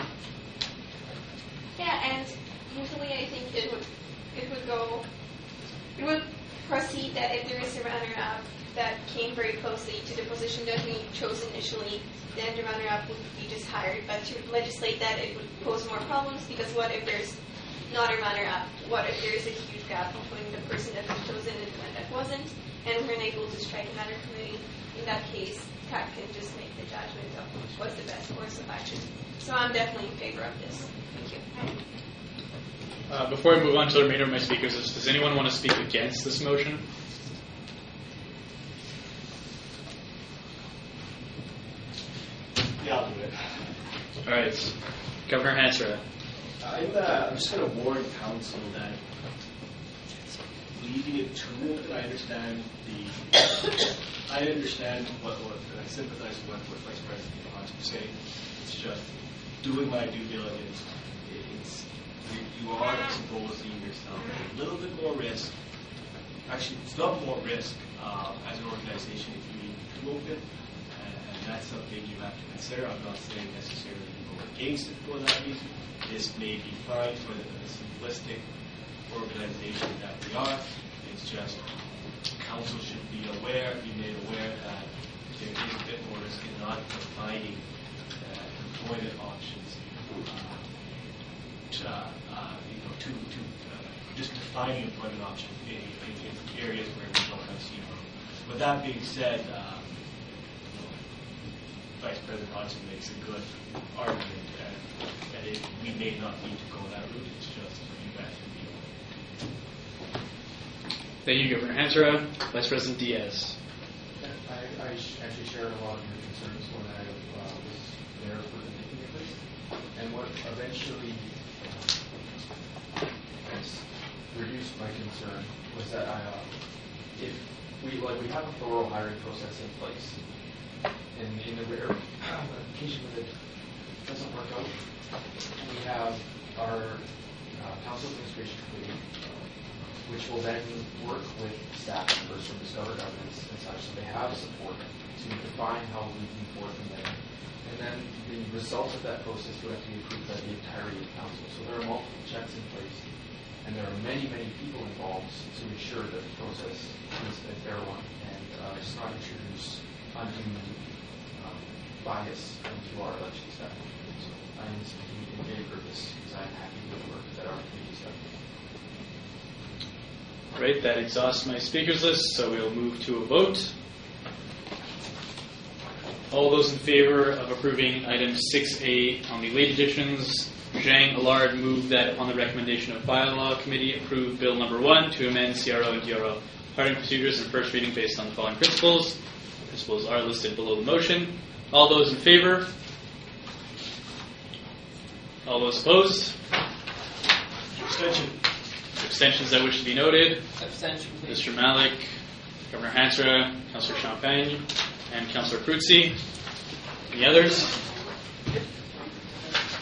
yeah, and usually I think it would, it would go, it would proceed that if there is a runner-up that came very closely to the position that we chose initially, then the runner-up would be just hired. But to legislate that, it would pose more problems, because what if there's not a runner-up? What if there is a huge gap between the person that was chosen and the one that wasn't, and we're unable to strike another committee? In that case, C A C can just make the judgment of what's the best course of action. So I'm definitely in favor of this. Thank you. Uh, before I move on to the remainder of my speakers, does anyone want to speak against this motion? Yeah, I'll do it. All right. Governor Hansra. I'm, uh, I'm just going to warn council that leaving it to it, I understand the, I understand what, what and I sympathize with what, what Vice President Hodge was saying. It's just doing my due diligence. It's, you, you are exposing yourself to a little bit more risk. Actually, it's not more risk uh, as an organization if you leave it too open. And, and that's something you have to consider. I'm not saying necessarily to go against it for that reason. This may be fine for the, the simplistic organization that we are. It's just council should be aware, be made aware that there is a bit more risk in not providing uh, employment options uh, to, uh, you know, to, to uh, just defining employment options in, in, in areas where we don't have C R O. With that being said, uh, you know, Vice President Hodgson makes a good argument that, that it, we may not need to go that route. It's just you guys to be aware. Thank you, Governor Hansra. Vice President Diaz. I, I actually shared a lot of your concerns when I uh, was there for the making of this. And what eventually um, has reduced my concern was that I, uh, if we like we have a thorough hiring process in place, and in the rare occasion that it doesn't work out, we have our uh, council administration committee, which will then work with staff members from Discover Governance and such, so they have support to define how we move forward from there. And then the results of that process would have to be approved by the entirety of council. So there are multiple checks in place, and there are many, many people involved to ensure that the process is a fair one and uh, does not introduce undue um, bias into our election staff. So I'm in favor of this because I'm happy with the work that our committee's done. Great, that exhausts my speakers list, so we'll move to a vote. All those in favor of approving item six A on the late additions, Zhang Allard moved that upon the recommendation of Bylaw Committee approve Bill number one to amend C R O and D R O hiring procedures in first reading based on the following principles. The principles are listed below the motion. All those in favor? All those opposed? Abstention. Abstentions that wish to be noted. Abstention. Mister Malik, Governor Hansra, Councillor Champagne, and Councillor Prutzi. Any others?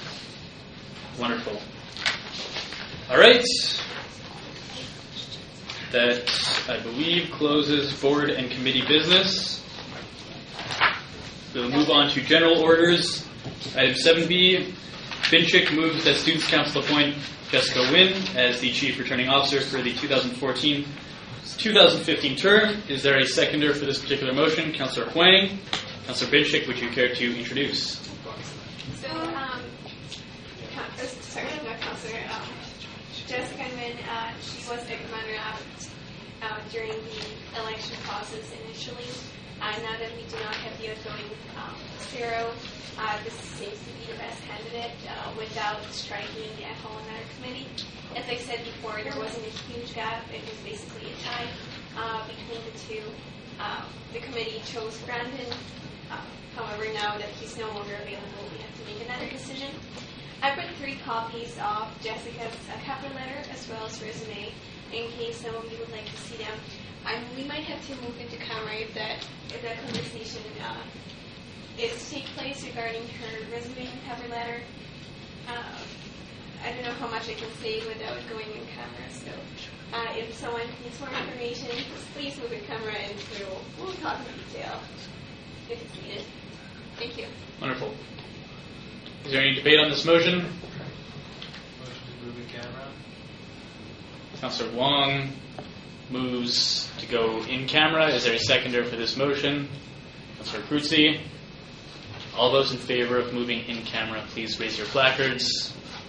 Wonderful. All right. that I believe closes board and committee business. We'll move on to general orders. Item seven B, Finchik moves that Students' Council appoint Jessica Wynn as the Chief Returning Officer for the two thousand fourteen two thousand fifteen term. Is there a seconder for this particular motion? Councillor Huang. Councillor Finchik, would you care to introduce? So, um, Coun- uh, sorry, not Councillor, um, Jessica Wynn, uh, she was the runner-up uh, during the election process initially. Uh, now that we do not have the outgoing um, zero, uh, this seems to be the best candidate uh, without striking the Ad Hoc Matter Committee. As I said before, there wasn't a huge gap. It was basically a tie uh, between the two. Uh, the committee chose Brandon. Uh, however, now that he's no longer available, we have to make another decision. I put three copies of Jessica's uh, cover letter as well as resume in case some of you would like to see them. Um, we might have to move into camera if that if that conversation uh, is to take place regarding her resume and cover letter. Uh, I don't know how much I can say without going in camera, so uh, if someone needs more information, just please move in camera and we'll, we'll talk in detail if it's needed. Thank you. Wonderful. Is there any debate on this motion? Motion to move in camera. Councillor Wong moves to go in camera. Is there a seconder for this motion? Councillor Krutzi. All those in favor of moving in camera, please raise your placards.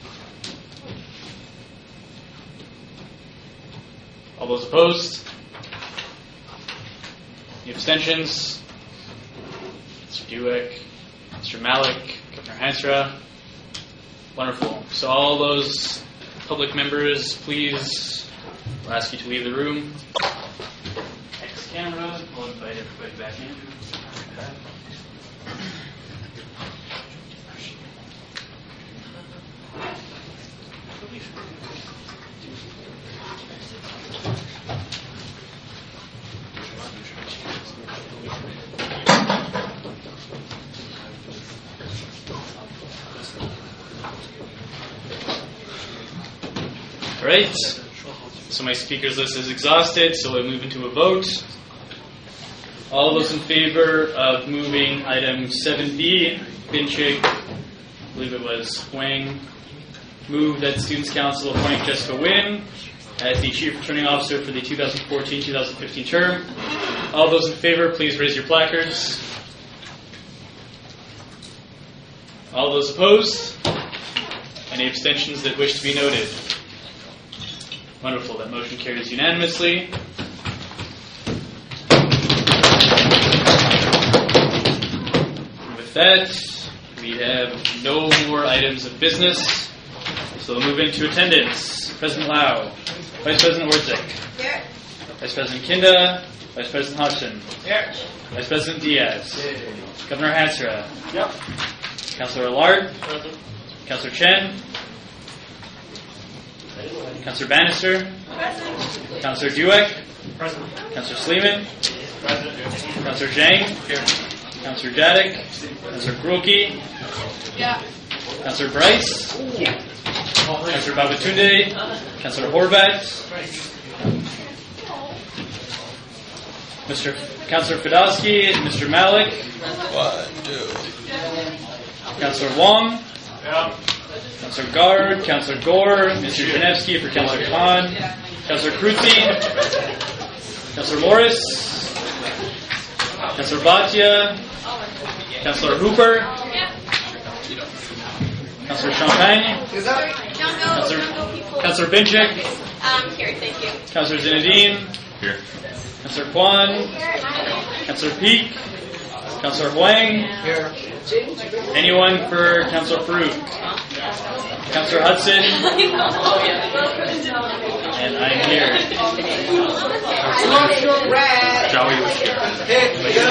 All those opposed? Any abstentions? Mister Dueck, Mister Malik, Governor Hansra. Wonderful. So all those public members, please, I'll ask you to leave the room. X camera. We'll invite everybody back in. All right. So my speakers list is exhausted, so we'll move into a vote. All those in favor of moving item seven B, Finchik, I believe it was Huang, move that Students' Council appoint Jessica Wynn as the Chief Returning Officer for the two thousand fourteen two thousand fifteen term. All those in favor, please raise your placards. All those opposed? Any abstentions that wish to be noted? Wonderful. That motion carries unanimously. With that, we have no more items of business. So we'll move into attendance. President Lau, Vice President Orzik, Here. Vice President Kinda, Vice President Hodgson, Here. Vice President Diaz, Governor Hansra, Yep. Councillor Allard, Councillor Chen, Councillor Bannister, Present. Councillor Dueck, Present. Councillor Sleeman, Councillor Zhang, Councillor Jadek, Councillor Grulke, Yeah. Councillor Bryce, Councillor Babatunde, Councillor Horvat, Mister Councillor Fedosky, Mister Malik, One, two. Councillor Wong, Councillor Gard, Councillor Gore, Mister Janevsky for Councillor Khan, Councillor Krutzi, Councillor Morris, Councillor Bhatia, Councillor Hooper, Councillor Champagne, Councillor Councillor Binchik, Um, here, thank you. Councillor Zinedine, Here. Councillor Kwan, Councillor Peak, Councillor Huang, anyone for Councillor Farouk, Councillor Hudson, and I'm here. Joey was here.